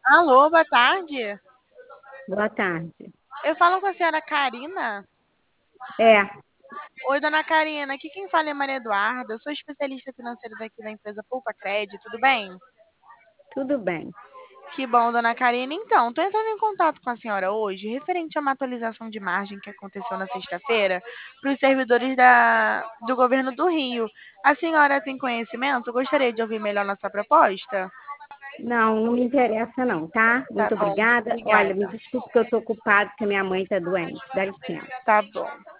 Alô, boa tarde. Boa tarde. Eu falo com a senhora Karina. É, Oi, dona Karina. Aqui quem fala é Maria Eduarda. Eu sou especialista financeira daqui da empresa Poupa Crédito, tudo bem? tudo bem. Que bom, dona Karina. Então, estou entrando em contato com a senhora hoje, referente a uma atualização de margem que aconteceu na sexta-feira para os servidores do governo do Rio. A senhora tem conhecimento? Gostaria de ouvir melhor nossa proposta? Não, não me interessa não, tá? Tá Muito bom, obrigada. Olha, me obrigada. desculpe que eu estou ocupada, porque minha mãe está doente. Dá licença. Tá bom.